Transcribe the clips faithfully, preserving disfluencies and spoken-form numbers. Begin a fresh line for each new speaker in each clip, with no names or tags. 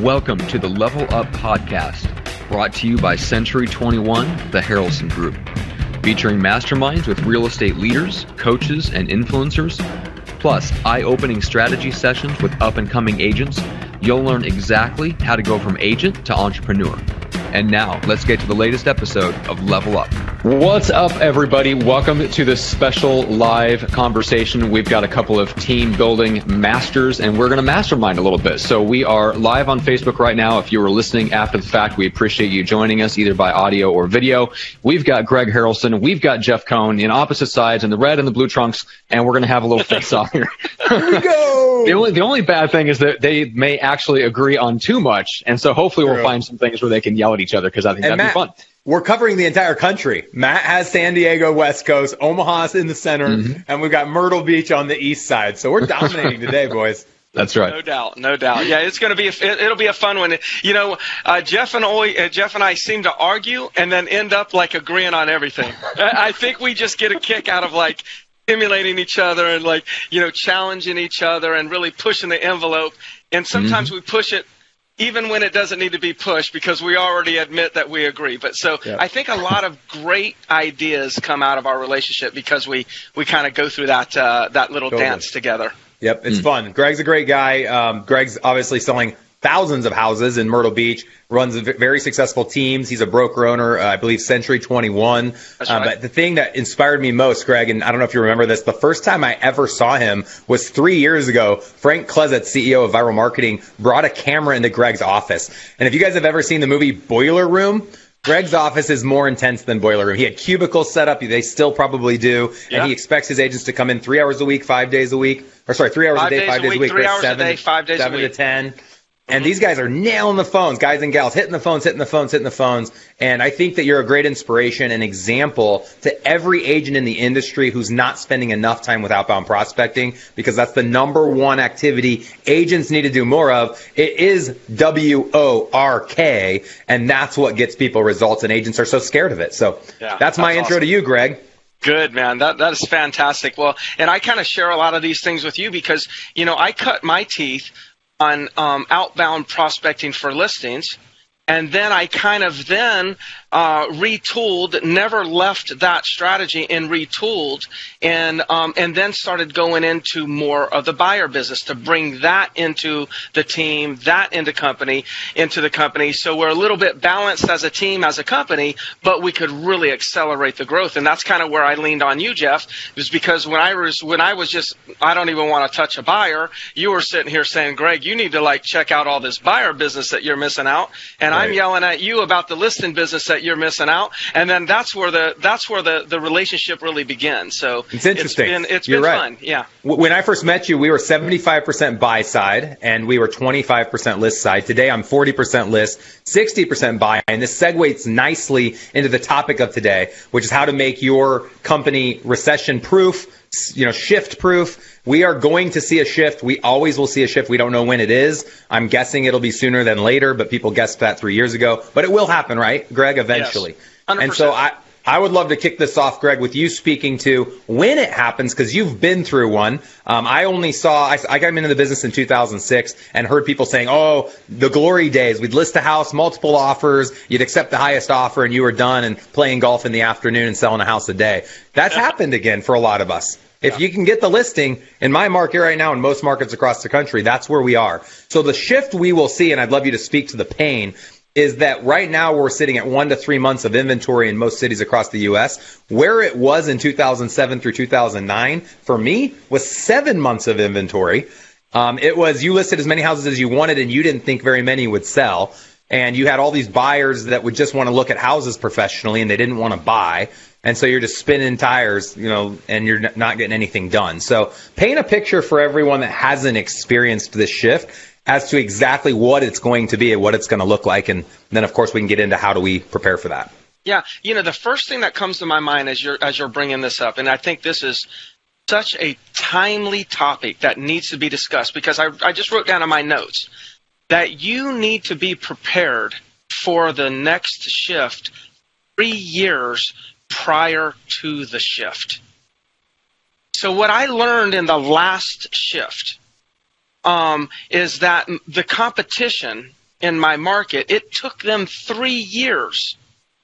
Welcome to the Level Up Podcast, brought to you by Century twenty-one, the Harrelson Group, featuring masterminds with real estate leaders, coaches, and influencers, plus eye-opening strategy sessions with up-and-coming agents. You'll learn exactly how to go from agent to entrepreneur. And now, let's get to the latest episode of Level Up. What's up, everybody? Welcome to this special live conversation. We've got a couple of team building masters, and we're going to mastermind a little bit. So we are live on Facebook right now. If you were listening after the fact, we appreciate you joining us either by audio or video. We've got Greg Harrelson. We've got Jeff Cohn in opposite sides in the red and the blue trunks, and we're going to have a little face-off here.
Here we go.
The only, the only bad thing is that they may actually agree on too much, and so hopefully we'll
True.
find some things where they can yell at each other, because I think
And
that'd
Matt,
be fun.
We're covering the entire country. Matt has San Diego, West Coast, Omaha's in the center,
Mm-hmm.
and we've got Myrtle Beach on the east side. So we're dominating today, boys.
That's right.
No doubt, no doubt. Yeah, it's going to be. A, it, it'll be a fun one. You know, uh, Jeff and Oi, uh, Jeff and I seem to argue and then end up like agreeing on everything. I, I think we just get a kick out of like stimulating each other and like you know challenging each other and really pushing the envelope. And sometimes mm-hmm. we push it even when it doesn't need to be pushed because we already admit that we agree. But so
yeah.
I think a lot of great ideas come out of our relationship because we, we kind of go through that uh, that little
Totally.
dance together.
Yep, it's
Mm.
fun. Greg's a great guy. Um, Greg's obviously selling thousands of houses in Myrtle Beach, runs v- very successful teams. He's a broker owner, uh, I believe Century twenty-one.
That's
Uh,
right.
But the thing that inspired me most, Greg, and I don't know if you remember this, the first time I ever saw him was three years ago. Frank Klesett, C E O of Viral Marketing, brought a camera into Greg's office. And if you guys have ever seen the movie Boiler Room, Greg's office is more intense than Boiler Room. He had cubicles set up. They still probably do.
Yeah.
And he expects his agents to come in three hours a week, five days a week. Or sorry, three hours
Five
a day,
days
five
a
days a
week,
week.
three
but
hours a
seven,
day, five days a
seven
week.
to ten. And these guys are nailing the phones, guys and gals, hitting the phones, hitting the phones, hitting the phones. And I think that you're a great inspiration and example to every agent in the industry who's not spending enough time with outbound prospecting, because that's the number one activity agents need to do more of. It is W O R K, and that's what gets people results, and agents are so scared of it. So
Yeah,
that's my
that's
intro
awesome.
to you, Greg.
Good, man. That that is fantastic. Well, and I kind of share a lot of these things with you because, you know, I cut my teeth on um, outbound prospecting for listings. And then I kind of then uh, retooled, never left that strategy and retooled, and um, and then started going into more of the buyer business to bring that into the team, that into company, into the company. So we're a little bit balanced as a team, as a company, but we could really accelerate the growth. And that's kind of where I leaned on you, Jeff, is because when I was when I was just I don't even want to touch a buyer, you were sitting here saying, Greg, you need to like check out all this buyer business that you're missing out, and
Right.
I'm yelling at you about the listing business that you're missing out, and then that's where the that's where the, the relationship really begins. So
It's interesting.
It's been, it's
You're
been
right.
fun. Yeah.
When I first met you, we were seventy-five percent buy side and we were twenty-five percent list side. Today, I'm forty percent list, sixty percent buy. And this segues nicely into the topic of today, which is how to make your company recession proof, you know, shift proof. We are going to see a shift. We always will see a shift. We don't know when it is. I'm guessing it'll be sooner than later, but people guessed that three years ago. But it will happen, right, Greg, eventually?
Yes. one hundred percent.
And so I, I would love to kick this off, Greg, with you speaking to when it happens, because you've been through one. Um, I only saw, I, I got into the business in two thousand six and heard people saying, oh, the glory days. We'd list a house, multiple offers, you'd accept the highest offer, and you were done and playing golf in the afternoon and selling a house a day. That's happened again for a lot of us. If you can get the listing in my market right now, in most markets across the country, that's where we are. So the shift we will see, and I'd love you to speak to the pain, is that right now we're sitting at one to three months of inventory in most cities across the U S. Where it was in two thousand seven through two thousand nine, for me, was seven months of inventory. Um, it was you listed as many houses as you wanted, and you didn't think very many would sell. And you had all these buyers that would just want to look at houses professionally, and they didn't want to buy. And so you're just spinning tires, you know, and you're not getting anything done. So paint a picture for everyone that hasn't experienced this shift as to exactly what it's going to be and what it's going to look like. And then, of course, we can get into how do we prepare for that.
Yeah, you know, the first thing that comes to my mind as you're as you're bringing this up, and I think this is such a timely topic that needs to be discussed, because I, I just wrote down in my notes that you need to be prepared for the next shift three years prior to the shift. So what I learned in the last shift um, is that the competition in my market, it took them three years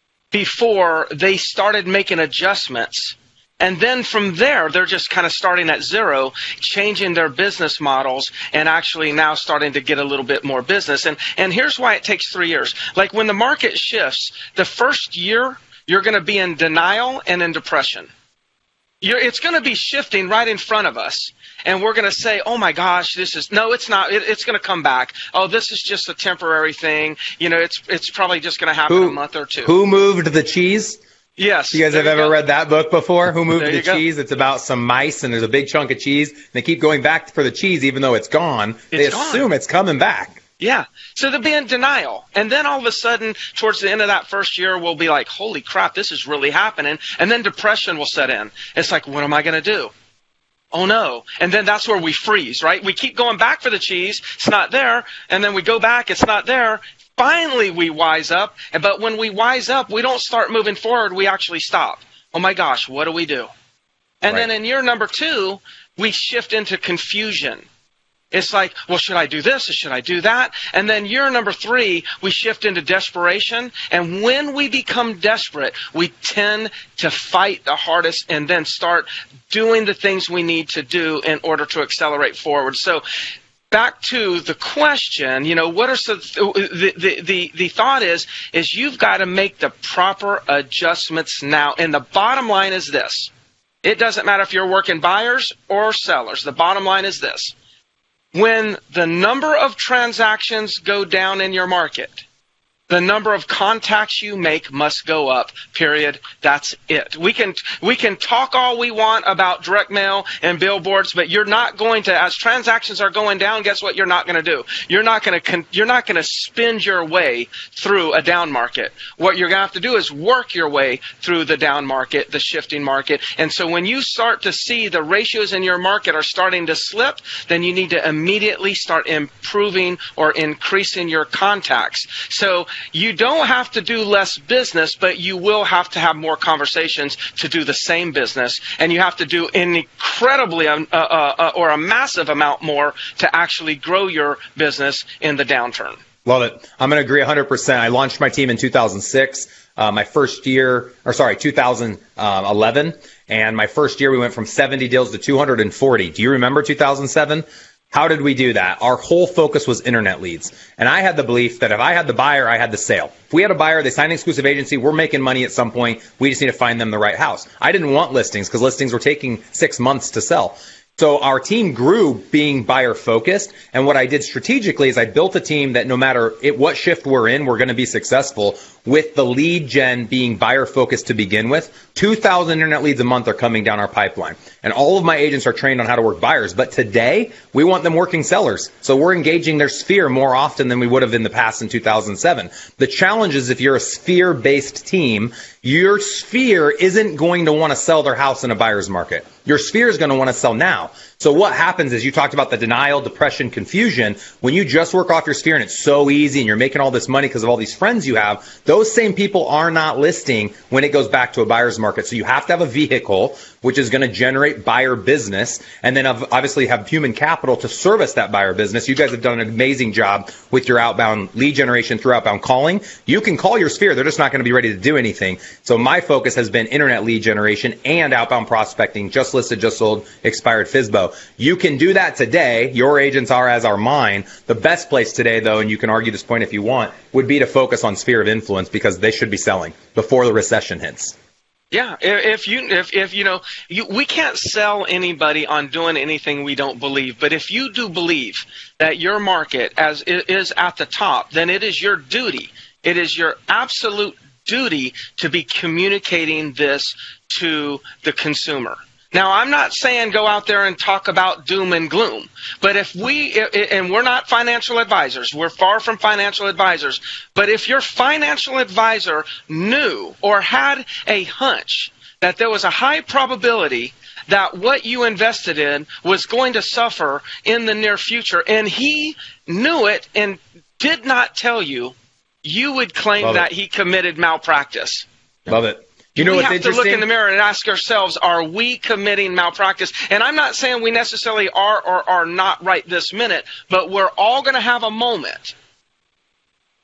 before they started making adjustments. And then from there, they're just kind of starting at zero, changing their business models, and actually now starting to get a little bit more business. And and here's why it takes three years. Like when the market shifts, the first year, you're going to be in denial and in depression. You're, it's going to be shifting right in front of us. And we're going to say, oh, my gosh, this is – no, it's not. It, it's going to come back. Oh, this is just a temporary thing. You know, it's it's probably just going to happen
who,
a month or two.
Who moved the cheese?
Yes.
You guys have ever
go.
read that book before? Who Moved
there
the Cheese? It's about some mice, and there's a big chunk of cheese. And they keep going back for the cheese even though it's gone.
It's
they
gone.
assume it's coming back.
Yeah. So they'll be in denial. And then all of a sudden, towards the end of that first year, we'll be like, holy crap, this is really happening. And then depression will set in. It's like, what am I going to do? Oh, no. And then that's where we freeze, right? We keep going back for the cheese. It's not there. And then we go back. It's not there. Finally, we wise up. But when we wise up, we don't start moving forward. We actually stop. Oh, my gosh, what do we do? And
Right.
then in year number two, we shift into confusion. It's like, well, should I do this or should I do that? And then year number three, we shift into desperation. And when we become desperate, we tend to fight the hardest and then start doing the things we need to do in order to accelerate forward. So back to the question, you know, what are some, the, the, the, the thought is, is you've got to make the proper adjustments now. And the bottom line is this. It doesn't matter if you're working buyers or sellers. The bottom line is this. When the number of transactions go down in your market, the number of contacts you make must go up, period. That's it. We can we can talk all we want about direct mail and billboards, but you're not going to, as transactions are going down, guess what you're not going to do? You're not going to you're not going to spend your way through a down market. What you're going to have to do is work your way through the down market, the shifting market. And so when you start to see the ratios in your market are starting to slip, then you need to immediately start improving or increasing your contacts. So you don't have to do less business, but you will have to have more conversations to do the same business. And you have to do an incredibly uh, uh, or a massive amount more to actually grow your business in the downturn.
Love it. I'm going to agree one hundred percent. I launched my team in two thousand six, uh, my first year, or sorry, two thousand eleven. And my first year, we went from seventy deals to two hundred forty. Do you remember two thousand seven? How did we do that? Our whole focus was internet leads. And I had the belief that if I had the buyer, I had the sale. If we had a buyer, they signed an exclusive agency, we're making money at some point. We just need to find them the right house. I didn't want listings because listings were taking six months to sell. So our team grew being buyer focused. And what I did strategically is I built a team that no matter it, what shift we're in, we're going to be successful with the lead gen being buyer focused to begin with. two thousand internet leads a month are coming down our pipeline. And all of my agents are trained on how to work buyers. But today, we want them working sellers. So we're engaging their sphere more often than we would have in the past in two thousand seven. The challenge is if you're a sphere-based team, your sphere isn't going to want to sell their house in a buyer's market. Your sphere is going to want to sell now. So what happens is you talked about the denial, depression, confusion. When you just work off your sphere and it's so easy and you're making all this money because of all these friends you have, those same people are not listing when it goes back to a buyer's market. So you have to have a vehicle which is going to generate buyer business and then obviously have human capital to service that buyer business. You guys have done an amazing job with your outbound lead generation through outbound calling. You can call your sphere. They're just not going to be ready to do anything. So my focus has been internet lead generation and outbound prospecting, just listed, just sold, expired F S B O. You can do that today. Your agents are as are mine. The best place today, though, and you can argue this point if you want, would be to focus on sphere of influence because they should be selling before the recession hits.
Yeah, if you if if you know, you, we can't sell anybody on doing anything we don't believe. But if you do believe that your market as is at the top, then it is your duty. It is your absolute duty to be communicating this to the consumer. Now, I'm not saying go out there and talk about doom and gloom, but if we, and we're not financial advisors, we're far from financial advisors, but if your financial advisor knew or had a hunch that there was a high probability that what you invested in was going to suffer in the near future, and he knew it and did not tell you, you would claim
Love
that
it.
he committed malpractice.
Love it. You know
we
what's
have to
interesting?
look in the mirror and ask ourselves, are we committing malpractice? And I'm not saying we necessarily are or are not right this minute, but we're all going to have a moment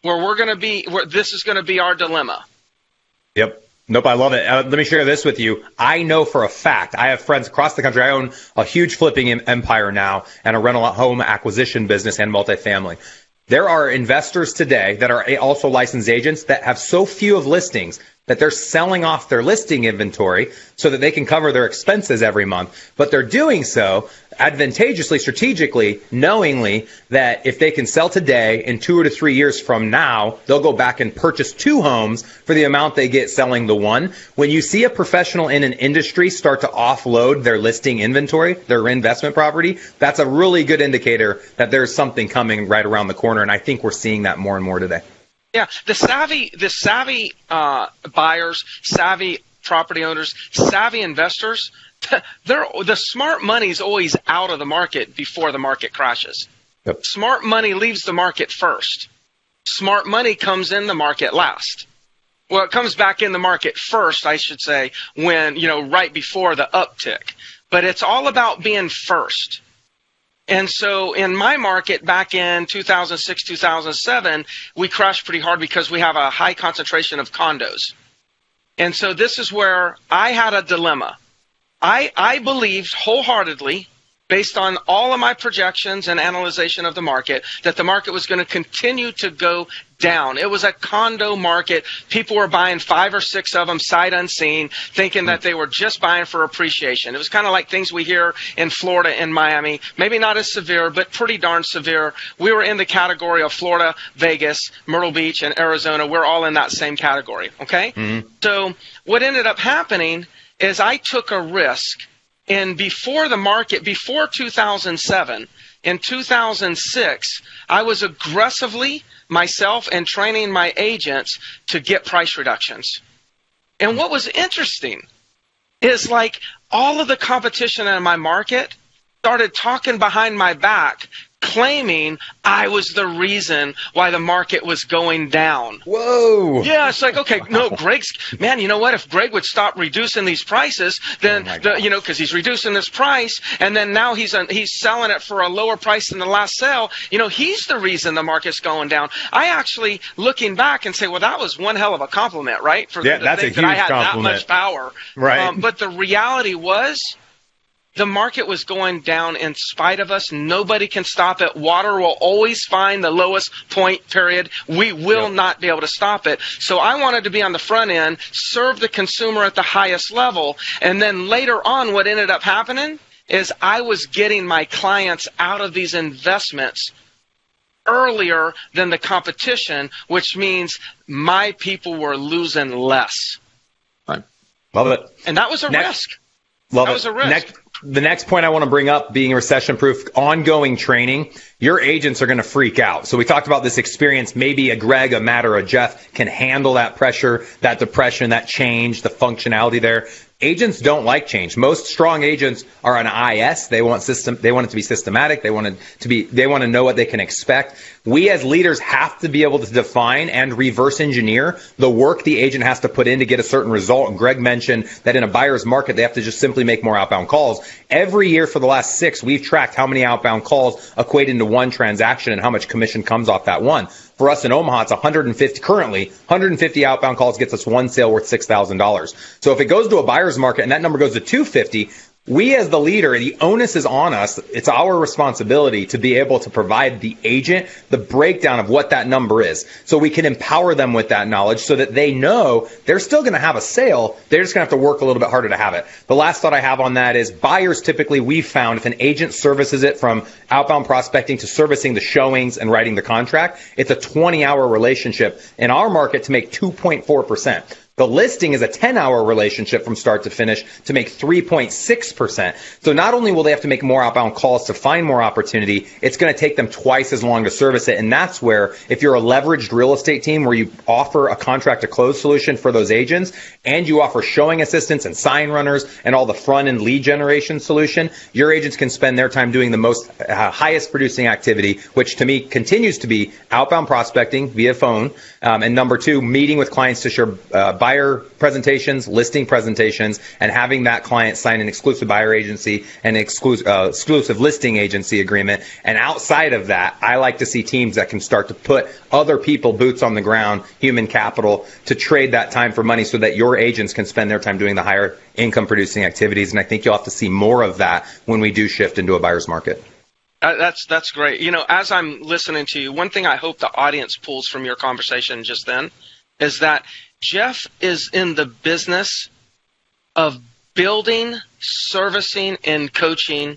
where we're going to be, where this is going to be our dilemma.
Yep. Nope, I love it. Uh, let me share this with you. I know for a fact, I have friends across the country. I own a huge flipping empire now and a rental home acquisition business and multifamily. There are investors today that are also licensed agents that have so few of listings that they're selling off their listing inventory so that they can cover their expenses every month. But they're doing so advantageously, strategically, knowingly that if they can sell today, in two or to three years from now, they'll go back and purchase two homes for the amount they get selling the one. When you see a professional in an industry start to offload their listing inventory, their investment property, that's a really good indicator that there's something coming right around the corner. And I think we're seeing that more and more today.
Yeah, the savvy, the savvy uh, buyers, savvy property owners, savvy investors, they're, the smart money's always out of the market before the market crashes. Yep. Smart money leaves the market first. Smart money comes in the market last. Well, it comes back in the market first, I should say, when, you know, right before the uptick. But it's all about being first. And so in my market back in two thousand six, two thousand seven, we crashed pretty hard because we have a high concentration of condos. And so this is where I had a dilemma. I, I believed wholeheartedly, based on all of my projections and analyzation of the market, that the market was going to continue to go down. It was a condo market. People were buying five or six of them sight unseen, thinking that they were just buying for appreciation. It was kind of like things we hear in Florida and Miami, maybe not as severe, but pretty darn severe. We were in the category of Florida, Vegas, Myrtle Beach, and Arizona. We're all in that same category, okay? Mm-hmm. So what ended up happening is I took a risk. And before the market, before two thousand seven, in two thousand six, I was aggressively, myself and training my agents to get price reductions. And what was interesting is like all of the competition in my market started talking behind my back, claiming I was the reason why the market was going down.
Whoa.
Yeah, it's like, okay, no, Greg's, man, you know what? If Greg would stop reducing these prices, then, oh the, you know, because he's reducing this price, and then now he's uh, he's selling it for a lower price than the last sale, you know, he's the reason the market's going down. I actually, looking back and say, well, that was one hell of a compliment, right? For
yeah,
the
that's a
that
huge
I had
compliment.
that much power.
Right.
Um, but the reality was, the market was going down in spite of us. Nobody can stop it. Water will always find the lowest point, period. We will yep. not be able to stop it. So I wanted to be on the front end, serve the consumer at the highest level. And then later on, what ended up happening is I was getting my clients out of these investments earlier than the competition, which means my people were losing less.
Right. Love it.
And that was a
Next.
risk.
Love
that
it.
was a risk.
Next. The next point I want to bring up, being recession-proof, ongoing training, your agents are going to freak out. So we talked about this experience. Maybe a Greg, a Matt, or a Jeff can handle that pressure, that depression, that change, the functionality there. Agents don't like change. Most strong agents are on I S. They want system. They want it to be systematic. They want it to be. They want to know what they can expect. We as leaders have to be able to define and reverse engineer the work the agent has to put in to get a certain result. And Greg mentioned that in a buyer's market, they have to just simply make more outbound calls. Every year for the last six, we've tracked how many outbound calls equate into one transaction and how much commission comes off that one. For us in Omaha, it's one hundred fifty, currently, one hundred fifty outbound calls gets us one sale worth six thousand dollars. So if it goes to a buyer's market and that number goes to two hundred fifty, we as the leader, the onus is on us. It's our responsibility to be able to provide the agent the breakdown of what that number is so we can empower them with that knowledge so that they know they're still going to have a sale. They're just going to have to work a little bit harder to have it. The last thought I have on that is buyers typically, we've found if an agent services it from outbound prospecting to servicing the showings and writing the contract, it's a twenty-hour relationship in our market to make two point four percent. The listing is a ten-hour relationship from start to finish to make three point six percent. So not only will they have to make more outbound calls to find more opportunity, it's going to take them twice as long to service it. And that's where, if you're a leveraged real estate team where you offer a contract to close solution for those agents and you offer showing assistants and sign runners and all the front-end lead generation solution, your agents can spend their time doing the most uh, highest producing activity, which to me continues to be outbound prospecting via phone. Um, and number two, meeting with clients to share uh, buyer presentations, listing presentations, and having that client sign an exclusive buyer agency and exclusive, uh, exclusive listing agency agreement. And outside of that, I like to see teams that can start to put other people, boots on the ground, human capital, to trade that time for money so that your agents can spend their time doing the higher income producing activities. And I think you'll have to see more of that when we do shift into a buyer's market.
Uh, that's that's great. You know, as I'm listening to you, one thing I hope the audience pulls from your conversation just then is that Jeff is in the business of building, servicing, and coaching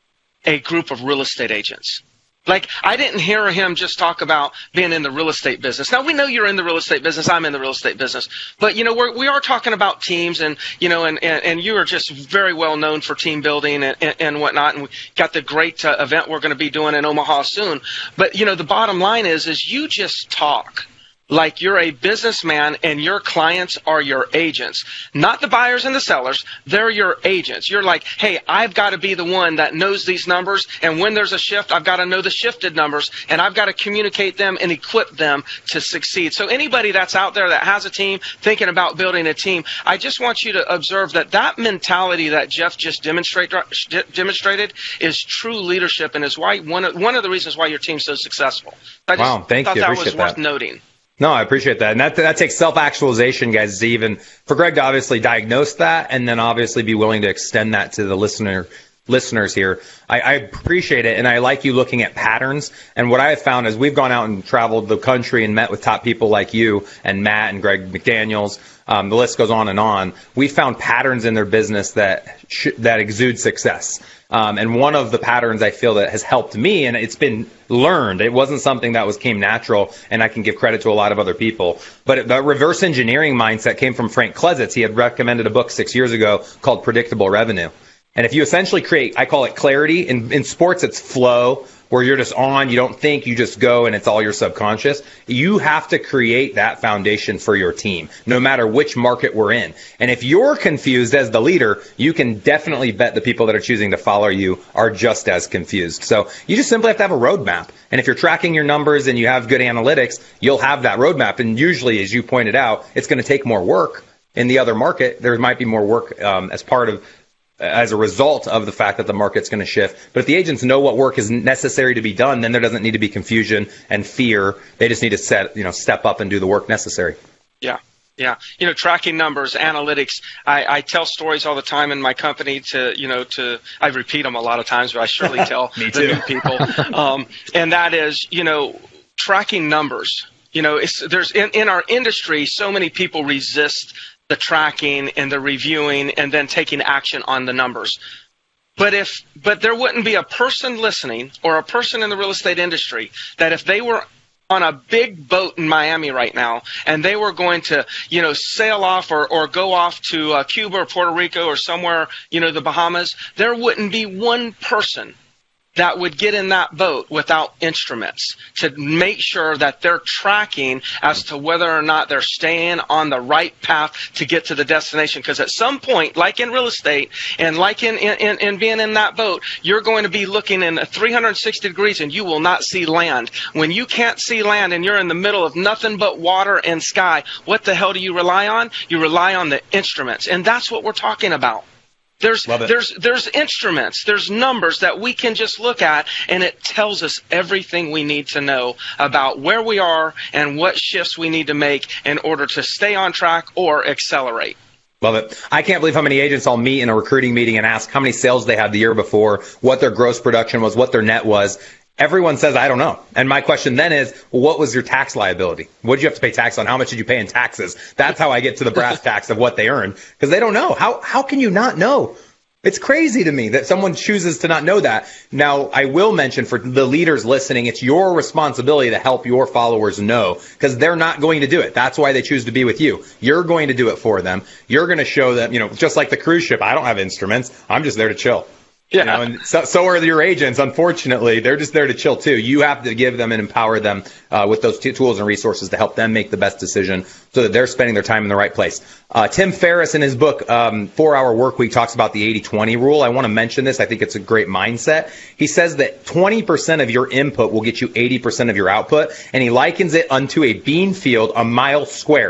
a group of real estate agents. Like, I didn't hear him just talk about being in the real estate business. Now, we know you're in the real estate business. I'm in the real estate business. But, you know, we're, we are talking about teams, and, you know, and, and, and you are just very well known for team building and, and, and whatnot. And we got the great uh, event we're going to be doing in Omaha soon. But, you know, the bottom line is, is you just talk like you're a businessman and your clients are your agents, not the buyers and the sellers. They're your agents. You're like, hey, I've got to be the one that knows these numbers. And when there's a shift, I've got to know the shifted numbers, and I've got to communicate them and equip them to succeed. So anybody that's out there that has a team, thinking about building a team, I just want you to observe that that mentality that Jeff just demonstrate, demonstrated is true leadership, and is why one of, one of the reasons why your team's so successful. I just
wow, thank
thought
you.
that
Appreciate
was worth
that.
noting.
No, I appreciate that. And that that takes self-actualization, guys, to even, for Greg to obviously diagnose that and then obviously be willing to extend that to the listener listeners here. I, I appreciate it, and I like you looking at patterns. And what I have found is we've gone out and traveled the country and met with top people like you and Matt and Greg McDaniels. Um, the list goes on and on. We found patterns in their business that sh- that exude success. Um, and one of the patterns I feel that has helped me, and it's been learned, it wasn't something that was came natural, and I can give credit to a lot of other people, but the reverse engineering mindset came from Frank Klesitz. He had recommended a book six years ago called Predictable Revenue. And if you essentially create, I call it clarity. In, in sports, it's flow, where you're just on, you don't think, you just go, and it's all your subconscious. You have to create that foundation for your team, no matter which market we're in. And if you're confused as the leader, you can definitely bet the people that are choosing to follow you are just as confused. So you just simply have to have a roadmap. And if you're tracking your numbers and you have good analytics, you'll have that roadmap. And usually, as you pointed out, it's going to take more work. In the other market, there might be more work um, as part of as a result of the fact that the market's going to shift. But if the agents know what work is necessary to be done, then there doesn't need to be confusion and fear. They just need to set, you know, step up and do the work necessary.
Yeah. Yeah. You know, tracking numbers, analytics. I, I tell stories all the time in my company to, you know, to, I repeat them a lot of times, but I surely tell
Me
the
too.
new people. Um, and that is, you know, tracking numbers. You know, it's, there's in, in our industry, so many people resist the tracking and the reviewing and then taking action on the numbers. But if, but there wouldn't be a person listening or a person in the real estate industry that if they were on a big boat in Miami right now and they were going to, you know, sail off or, or go off to uh, Cuba or Puerto Rico or somewhere, you know, the Bahamas, there wouldn't be one person that would get in that boat without instruments to make sure that they're tracking as to whether or not they're staying on the right path to get to the destination. Because at some point, like in real estate and like in, in, in being in that boat, you're going to be looking in three hundred sixty degrees and you will not see land. When you can't see land and you're in the middle of nothing but water and sky, what the hell do you rely on? You rely on the instruments. And that's what we're talking about. There's there's there's instruments, there's numbers that we can just look at, and it tells us everything we need to know about where we are and what shifts we need to make in order to stay on track or accelerate.
Love it. I can't believe how many agents I'll meet in a recruiting meeting and ask how many sales they had the year before, what their gross production was, what their net was. Everyone says, I don't know. And my question then is, well, what was your tax liability? What did you have to pay tax on? How much did you pay in taxes? That's how I get to the brass tacks of what they earn, because they don't know. How how can you not know? It's crazy to me that someone chooses to not know that. Now, I will mention for the leaders listening, it's your responsibility to help your followers know, because they're not going to do it. That's why they choose to be with you. You're going to do it for them. You're going to show them, you know, just like the cruise ship. I don't have instruments. I'm just there to chill. Yeah. You know, and so, so are your agents. Unfortunately, they're just there to chill too. You have to give them and empower them uh, with those t- tools and resources to help them make the best decision so that they're spending their time in the right place. Uh, Tim Ferriss in his book, um, four hour Work Week, talks about the eighty twenty rule. I want to mention this. I think it's a great mindset. He says that twenty percent of your input will get you eighty percent of your output, and he likens it unto a bean field a mile square.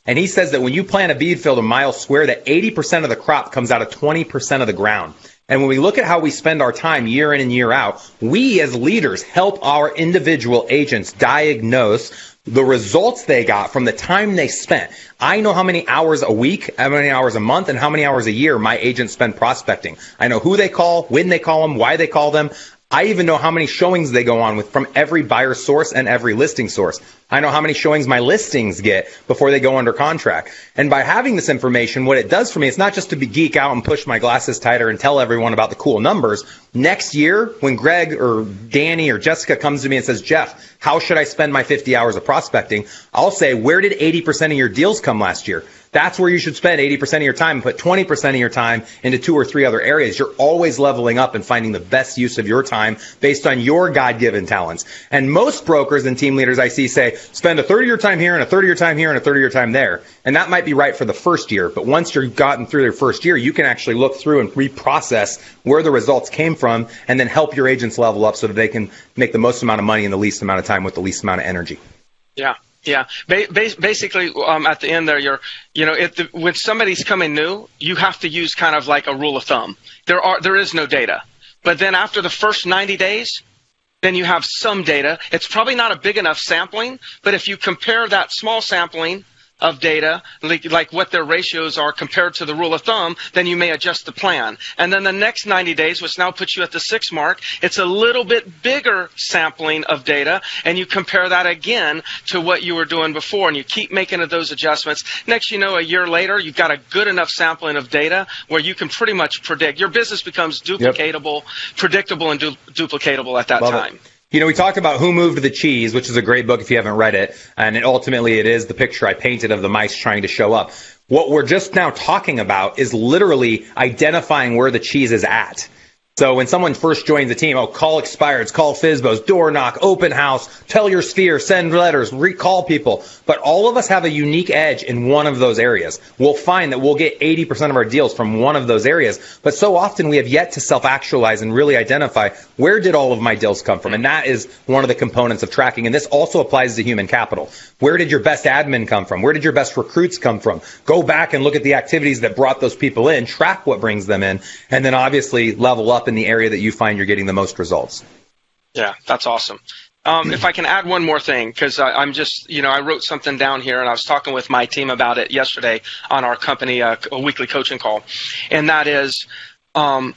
And he says that when you plant a bead field a mile square, that eighty percent of the crop comes out of twenty percent of the ground. And when we look at how we spend our time year in and year out, we as leaders help our individual agents diagnose the results they got from the time they spent. I know how many hours a week, how many hours a month, and how many hours a year my agents spend prospecting. I know who they call, when they call them, why they call them. I even know how many showings they go on with from every buyer source and every listing source. I know how many showings my listings get before they go under contract. And by having this information, what it does for me, it's not just to be geek out and push my glasses tighter and tell everyone about the cool numbers. Next year, when Greg or Danny or Jessica comes to me and says, Jeff, how should I spend my fifty hours of prospecting? I'll say, where did eighty percent of your deals come last year? That's where you should spend eighty percent of your time and put twenty percent of your time into two or three other areas. You're always leveling up and finding the best use of your time based on your God-given talents. And most brokers and team leaders I see say, spend a third of your time here and a third of your time here and a third of your time there. And that might be right for the first year. But once you've gotten through your first year, you can actually look through and reprocess where the results came from and then help your agents level up so that they can make the most amount of money in the least amount of time with the least amount of energy.
Yeah. Yeah, ba- basically, um, at the end there, you're, you know, if the, when somebody's coming new, you have to use kind of like a rule of thumb. There are, there is no data, but then after the first ninety days, then you have some data. It's probably not a big enough sampling, but if you compare that small sampling of data, like, like what their ratios are compared to the rule of thumb, then you may adjust the plan. And then the next ninety days, which now puts you at the six mark, it's a little bit bigger sampling of data, and you compare that again to what you were doing before, and you keep making those adjustments. Next, you know, a year later, you've got a good enough sampling of data where you can pretty much predict. Your business becomes duplicatable, yep. predictable, and du- duplicatable at that Love time. It.
You know, we talked about Who Moved the Cheese, which is a great book if you haven't read it, and it, ultimately it is the picture I painted of the mice trying to show up. What we're just now talking about is literally identifying where the cheese is at. So when someone first joins the team, oh, call expireds, call F S B Os, door knock, open house, tell your sphere, send letters, recall people. But all of us have a unique edge in one of those areas. We'll find that we'll get eighty percent of our deals from one of those areas. But so often we have yet to self-actualize and really identify where did all of my deals come from. And that is one of the components of tracking. And this also applies to human capital. Where did your best admin come from? Where did your best recruits come from? Go back and look at the activities that brought those people in, track what brings them in, and then obviously level up in the area that you find you're getting the most results.
Yeah, that's awesome. Um, if I can add one more thing, because I'm just, you know, I wrote something down here, and I was talking with my team about it yesterday on our company uh, a weekly coaching call, and that is um,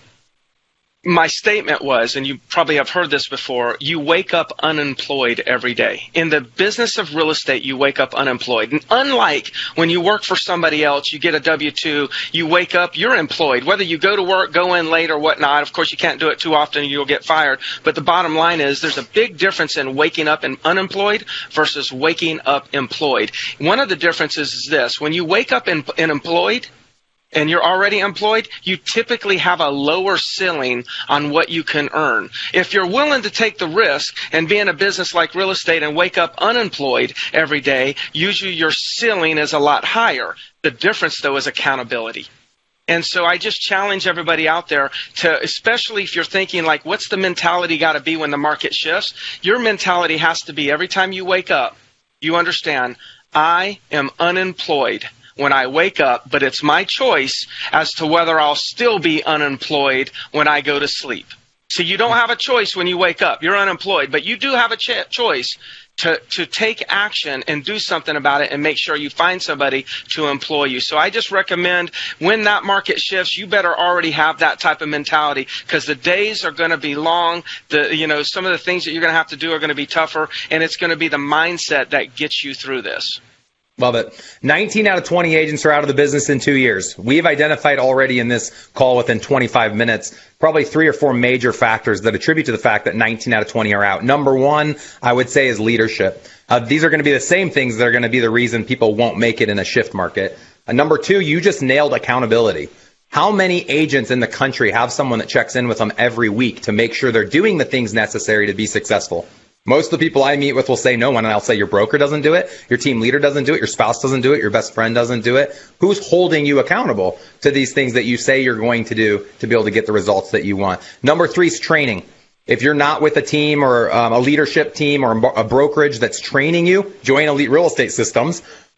my statement was, and you probably have heard this before, you wake up unemployed every day. In the business of real estate, you wake up unemployed. And unlike when you work for somebody else, you get a W two, you wake up, you're employed. Whether you go to work, go in late or whatnot, of course you can't do it too often, you'll get fired. But the bottom line is there's a big difference in waking up and unemployed versus waking up employed. One of the differences is this. When you wake up and employed, and you're already employed, you typically have a lower ceiling on what you can earn. If you're willing to take the risk and be in a business like real estate and wake up unemployed every day, usually your ceiling is a lot higher. The difference, though, is accountability. And so I just challenge everybody out there to, especially if you're thinking like, what's the mentality got to be when the market shifts? Your mentality has to be every time you wake up, you understand, I am unemployed when I wake up, but it's my choice as to whether I'll still be unemployed when I go to sleep. So you don't have a choice when you wake up. You're unemployed, but you do have a ch- choice to, to take action and do something about it and make sure you find somebody to employ you. So I just recommend when that market shifts, you better already have that type of mentality because the days are going to be long. The, you know, some of the things that you're going to have to do are going to be tougher, and it's going to be the mindset that gets you through this.
Love it. nineteen out of twenty agents are out of the business in two years. We've identified already in this call within twenty-five minutes probably three or four major factors that attribute to the fact that nineteen out of twenty are out. Number one, I would say, is leadership. Uh, these are going to be the same things that are going to be the reason people won't make it in a shift market. Uh, number two, you just nailed accountability. How many agents in the country have someone that checks in with them every week to make sure they're doing the things necessary to be successful? Most of the people I meet with will say no one, and I'll say your broker doesn't do it, your team leader doesn't do it, your spouse doesn't do it, your best friend doesn't do it. Who's holding you accountable to these things that you say you're going to do to be able to get the results that you want? Number three is training. If you're not with a team or um, a leadership team or a brokerage that's training you, join Elite Real Estate Systems.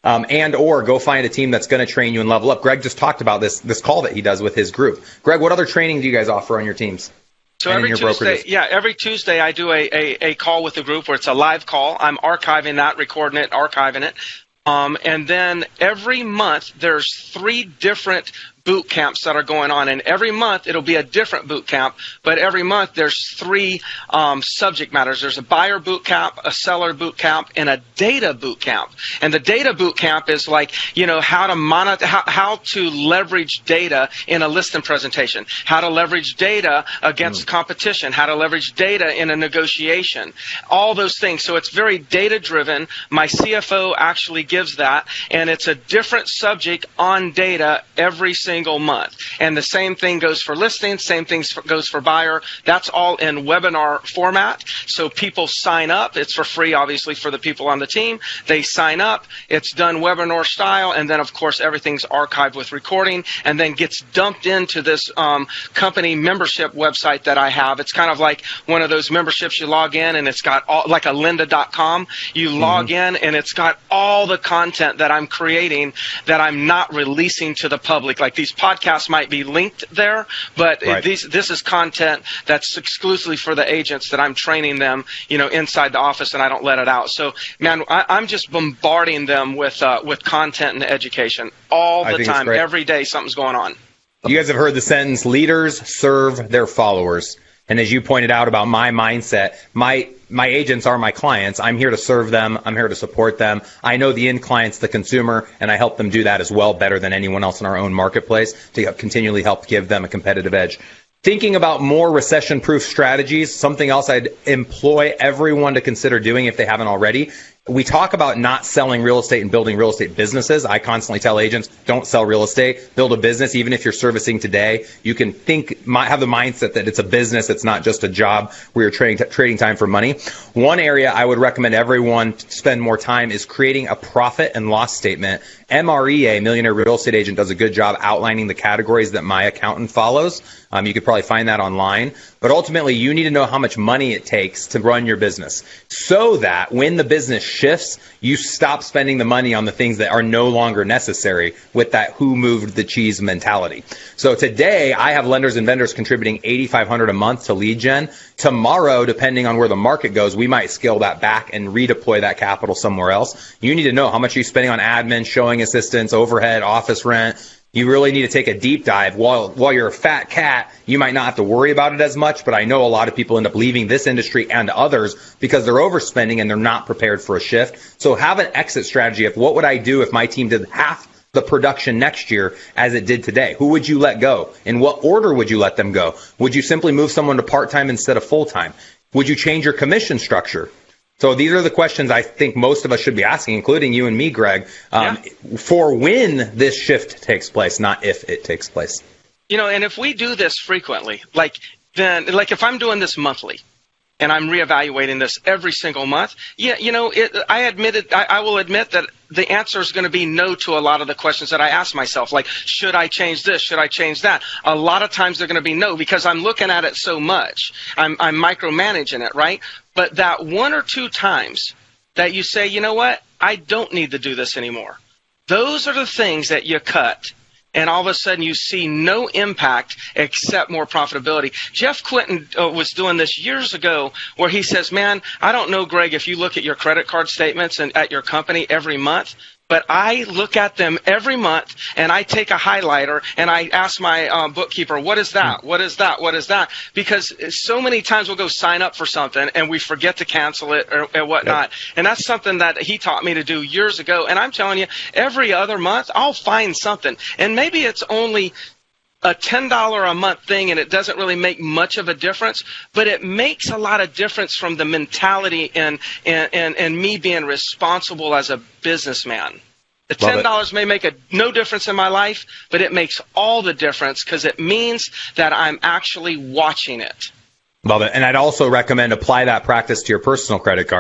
um, and or go find a team that's going to train you and level up. Greg just talked about this this call that he does with his group. Greg, what other training do you guys offer on your teams?
So every Tuesday, yeah, every Tuesday I do a, a, a call with the group where it's a live call. I'm archiving that, recording it, archiving it. Um, and then every month there's three different boot camps that are going on, and every month it'll be a different boot camp, but every month there's three um, subject matters. There's a buyer boot camp, a seller boot camp, and a data boot camp. And the data boot camp is like, you know, how to monitor, how, how to leverage data in a listing presentation, how to leverage data against mm. competition, how to leverage data in a negotiation, all those things. So it's very data driven. My C F O actually gives that, and it's a different subject on data every single single month. And the same thing goes for listings, same thing goes for buyer. That's all in webinar format. So people sign up. It's for free, obviously, for the people on the team. They sign up. It's done webinar style. And then, of course, everything's archived with recording and then gets dumped into this um, company membership website that I have. It's kind of like one of those memberships you log in and it's got all, like a lynda dot com. You mm-hmm. log in and it's got all the content that I'm creating that I'm not releasing to the public. Like these podcasts might be linked there, but right. these, this is content that's exclusively for the agents that I'm training them, you know, inside the office, and I don't let it out. So, man, I, I'm just bombarding them with uh, with content and education all the time, every day. Something's going on.
You guys have heard the sentence: leaders serve their followers. And as you pointed out about my mindset, my my agents are my clients. I'm here to serve them. I'm here to support them. I know the end client's the consumer, and I help them do that as well better than anyone else in our own marketplace to continually help give them a competitive edge. Thinking about more recession-proof strategies, something else I'd employ everyone to consider doing if they haven't already. We talk about not selling real estate and building real estate businesses. I constantly tell agents, don't sell real estate, build a business. Even if you're servicing today, you can think, have the mindset that it's a business. It's not just a job where you're trading, trading time for money. One area I would recommend everyone spend more time is creating a profit and loss statement. M R E A, Millionaire Real Estate Agent, does a good job outlining the categories that my accountant follows. Um, you could probably find that online. But ultimately, you need to know how much money it takes to run your business so that when the business shifts, you stop spending the money on the things that are no longer necessary with that who moved the cheese mentality. So today, I have lenders and vendors contributing eight thousand five hundred dollars a month to lead gen. Tomorrow, depending on where the market goes, we might scale that back and redeploy that capital somewhere else. You need to know how much you're spending on admin, showing assistants, overhead, office rent. You really need to take a deep dive. While while you're a fat cat, you might not have to worry about it as much, but I know a lot of people end up leaving this industry and others because they're overspending and they're not prepared for a shift. So have an exit strategy of what would I do if my team did half the production next year as it did today? Who would you let go? In what order would you let them go? Would you simply move someone to part-time instead of full-time? Would you change your commission structure? So these are the questions I think most of us should be asking, including you and me, Greg, um, yeah. for when this shift takes place, not if it takes place.
You know, and if we do this frequently, like then, like if I'm doing this monthly and I'm reevaluating this every single month, yeah, you know, it, I admitted, I, I will admit that the answer is going to be no to a lot of the questions that I ask myself, like, should I change this? Should I change that? A lot of times they're going to be no because I'm looking at it so much. I'm, I'm micromanaging it, right? But that one or two times that you say, you know what, I don't need to do this anymore. Those are the things that you cut, and all of a sudden you see no impact except more profitability. Jeff Clinton uh, was doing this years ago where he says, man, I don't know, Greg, if you look at your credit card statements and at your company every month, but I look at them every month and I take a highlighter and I ask my um, bookkeeper, what is that? What is that? What is that? Because so many times we'll go sign up for something and we forget to cancel it or, or whatnot. Yep. And that's something that he taught me to do years ago. And I'm telling you, every other month I'll find something. And maybe it's only a ten dollars a month thing and it doesn't really make much of a difference, but it makes a lot of difference from the mentality and and, and, and me being responsible as a businessman. The ten dollars may make a, no difference in my life, but it makes all the difference because it means that I'm actually watching it.
Love it. And I'd also recommend apply that practice to your personal credit card.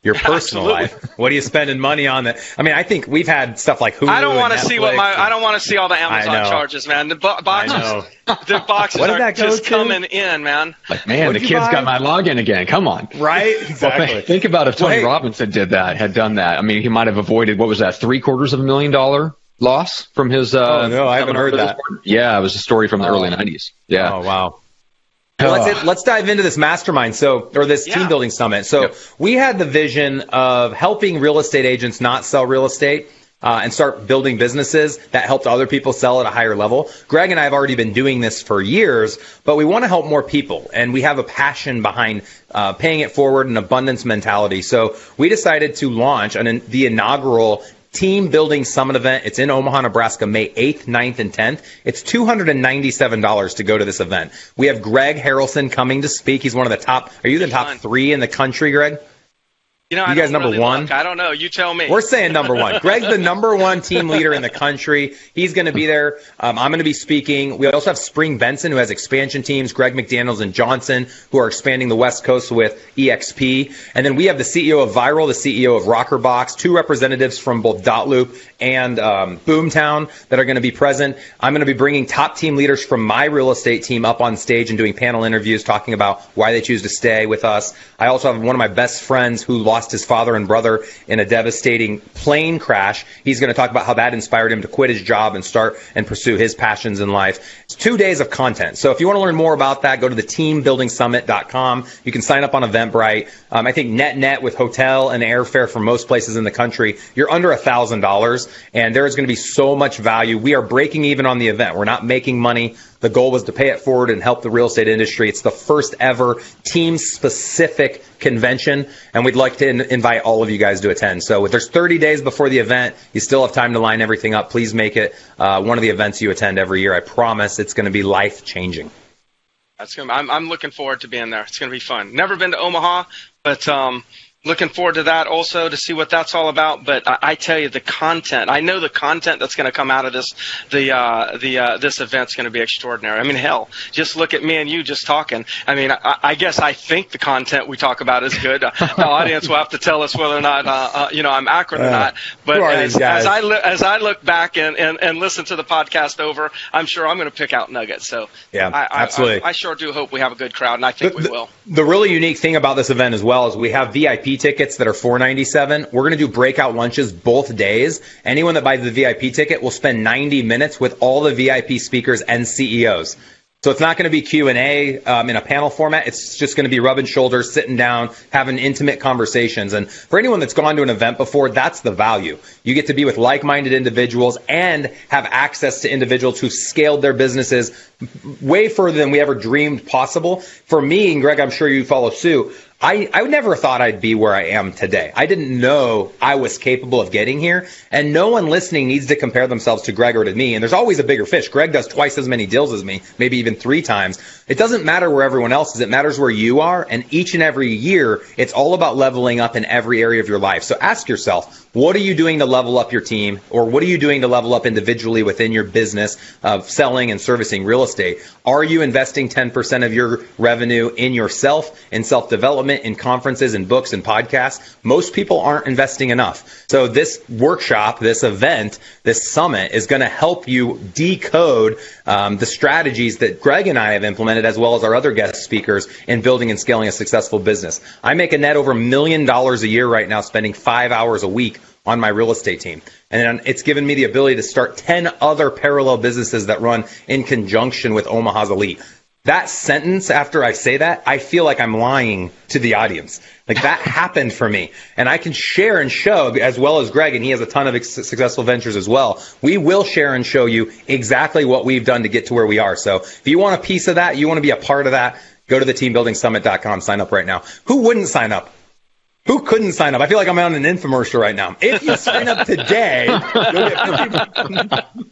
Your personal
Absolutely.
life. What are you spending money on? That I mean, I think we've had stuff like Hulu.
I don't want to
and
see what my
Netflix
I don't want to see all the Amazon charges, man. The bo- boxes,
I know.
the boxes
What did
are
that go
just
to?
coming in, man.
Like, man,
What
the
did you
kid's
buy?
got my login again. Come on.
Right?
Well,
Exactly.
think, think about if Tony
Well, hey-
Robinson did that, had done that. I mean, he might have avoided, what was that, three quarters of a million dollar loss from his. Uh,
Oh, no, I haven't
seminar
heard
for this
that.
board? Yeah, it was a story from the
Oh.
early nineties. Yeah.
Oh, wow. Well, let's, let's dive into this mastermind. So, or this
Yeah.
team building summit. So
Yep.
we had the vision of helping real estate agents not sell real estate. Uh, and start building businesses that helped other people sell at a higher level. Greg and I have already been doing this for years, but we want to help more people, and we have a passion behind uh, paying it forward, an abundance mentality. So we decided to launch an, the inaugural Team Building Summit event. It's in Omaha, Nebraska, May eighth, ninth, and tenth. It's two hundred ninety-seven dollars to go to this event. We have Greg Harrelson coming to speak. He's one of the top. Are you the top
Fun.
three in the country, Greg?
You know,
You
I
guys
don't
number
really
one?
look. I don't know. You tell me.
We're saying number one. Greg's the number one team leader in the country. He's going to be there. Um, I'm going to be speaking. We also have Spring Benson, who has expansion teams, Greg McDaniels and Johnson, who are expanding the West Coast with E X P. And then we have the C E O of Viral, the C E O of Rockerbox, two representatives from both Dotloop and um, Boomtown that are going to be present. I'm going to be bringing top team leaders from my real estate team up on stage and doing panel interviews talking about why they choose to stay with us. I also have one of my best friends who lost his father and brother in a devastating plane crash. He's going to talk about how that inspired him to quit his job and start and pursue his passions in life. It's two days of content. So if you want to learn more about that, go to the team building summit dot com. You can sign up on Eventbrite. Um, I think net net with hotel and airfare from most places in the country, you're under one thousand dollars, and there is going to be so much value. We are breaking even on the event. We're not making money. The goal was to pay it forward and help the real estate industry. It's the first ever team-specific convention, and we'd like to in- invite all of you guys to attend. So there's thirty days before the event. You still have time to line everything up. Please make it uh, one of the events you attend every year. I promise it's going to be life-changing.
That's gonna. I'm, I'm looking forward to being there. It's going to be fun. Never been to Omaha, but um, looking forward to that also to see what that's all about. But I, I tell you, the content. I know the content that's going to come out of this. The uh, the uh, this event's going to be extraordinary. I mean, hell, just look at me and you just talking. I mean, I, I guess I think the content we talk about is good. Uh, the audience will have to tell us whether or not uh, uh, you know I'm accurate or
Uh,
not. But
who are
as,
these guys?
as I look as I look back and, and, and listen to the podcast over, I'm sure I'm going to pick out nuggets. So
Yeah,
I, I,
absolutely.
I, I sure do hope we have a good crowd, and I think
The-
we
the-
will.
The really unique thing about this event as well is we have V I P tickets that are four ninety-seven. We're going to do breakout lunches both days. Anyone that buys the V I P ticket will spend ninety minutes with all the V I P speakers and C E Os. So it's not going to be Q and A um, in a panel format. It's just going to be rubbing shoulders, sitting down, having intimate conversations. And for anyone that's gone to an event before, that's the value. You get to be with like-minded individuals and have access to individuals who've scaled their businesses way further than we ever dreamed possible. For me, and Greg, I'm sure you follow suit, I, I never thought I'd be where I am today. I didn't know I was capable of getting here, and no one listening needs to compare themselves to Greg or to me, and there's always a bigger fish. Greg does twice as many deals as me, maybe even three times. It doesn't matter where everyone else is. It matters where you are, and each and every year, it's all about leveling up in every area of your life. So ask yourself, what are you doing to level up your team, or what are you doing to level up individually within your business of selling and servicing real estate? Are you investing ten percent of your revenue in yourself, in self-development, in conferences and books and podcasts? Most people aren't investing enough. So this workshop, this event, this summit is going to help you decode um, the strategies that Greg and I have implemented, as well as our other guest speakers, in building and scaling a successful business. I make a net over a million dollars a year right now, spending five hours a week on my real estate team. And it's given me the ability to start ten other parallel businesses that run in conjunction with Omaha's elite. That sentence, after I say that, I feel like I'm lying to the audience. Like, that happened for me. And I can share and show, as well as Greg, and he has a ton of ex- successful ventures as well. We will share and show you exactly what we've done to get to where we are. So if you want a piece of that, you want to be a part of that, go to the team building summit dot com, sign up right now. Who wouldn't sign up? Who couldn't sign up? I feel like I'm on an infomercial right now. If you sign up today, you'll get fifty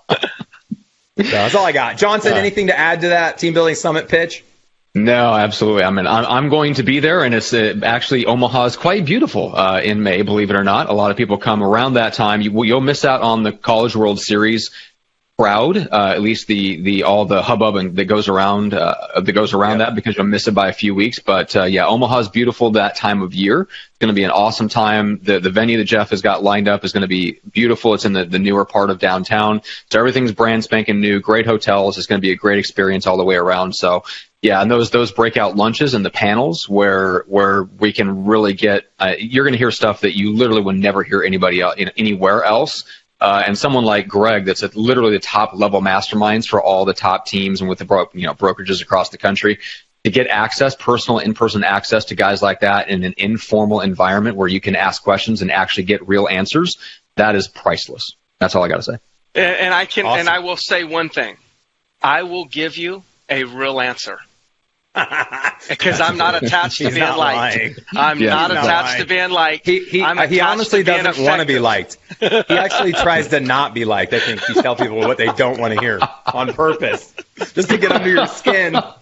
So that's all I got. Johnson,
Yeah.
anything to add to that Team Building Summit pitch?
No, absolutely. I mean, I'm, I'm going to be there, and it's uh, actually Omaha is quite beautiful uh, in May, believe it or not. A lot of people come around that time. You, you'll miss out on the College World Series. crowd, uh, at least the the all the hubbub and that goes around uh, that goes around yeah. that, because you'll miss it by a few weeks. But uh, yeah, Omaha's beautiful that time of year. It's going to be an awesome time. The the venue that Jeff has got lined up is going to be beautiful. It's in the, the newer part of downtown, so everything's brand spanking new. Great hotels. It's going to be a great experience all the way around. So yeah, and those those breakout lunches and the panels where where we can really get uh, you're going to hear stuff that you literally would never hear anybody else, anywhere else. Uh, and someone like Greg, that's at literally the top level masterminds for all the top teams and with the bro- you know brokerages across the country, to get access, personal in-person access to guys like that in an informal environment where you can ask questions and actually get real answers, that is priceless. That's all I got to say.
And, and I can,
awesome.
and I will say one thing: I will give you a real answer. Because I'm not attached to being liked. Lying. I'm yeah, not attached not to being liked.
He, he,
I'm
he honestly doesn't want to be liked. He actually tries to not be liked. I think you tell people what they don't want to hear on purpose, just to get under your skin. Um,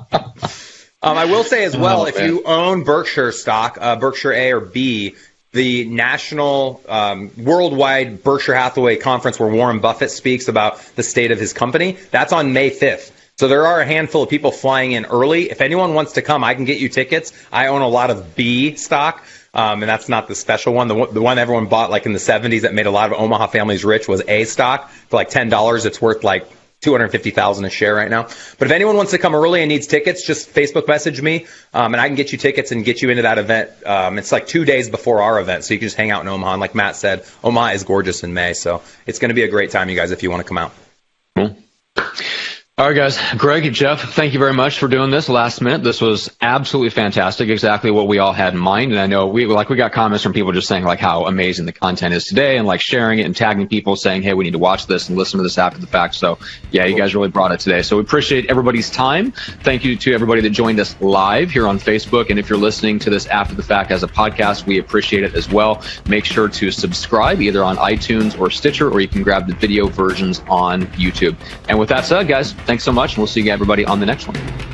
I will say as well, oh, if man. you own Berkshire stock, uh, Berkshire A or B, the national um, worldwide Berkshire Hathaway conference where Warren Buffett speaks about the state of his company, that's on May fifth. So there are a handful of people flying in early. If anyone wants to come, I can get you tickets. I own a lot of B stock, um, and that's not the special one. The, one. the one everyone bought like in the seventies that made a lot of Omaha families rich was A stock. For like ten dollars, it's worth like two hundred fifty thousand dollars a share right now. But if anyone wants to come early and needs tickets, just Facebook message me, um, and I can get you tickets and get you into that event. Um, it's like two days before our event, so you can just hang out in Omaha. And like Matt said, Omaha is gorgeous in May, so it's going to be a great time, you guys, if you want to come out.
Cool. All right, guys. Greg, Jeff, thank you very much for doing this last minute. This was absolutely fantastic, exactly what we all had in mind. And I know we like we got comments from people just saying like how amazing the content is today and like sharing it and tagging people saying, hey, we need to watch this and listen to this after the fact. So, yeah, you guys really brought it today. So we appreciate everybody's time. Thank you to everybody that joined us live here on Facebook. And if you're listening to this after the fact as a podcast, we appreciate it as well. Make sure to subscribe either on iTunes or Stitcher, or you can grab the video versions on YouTube. And with that said, guys, thanks so much, and we'll see you everybody on the next one.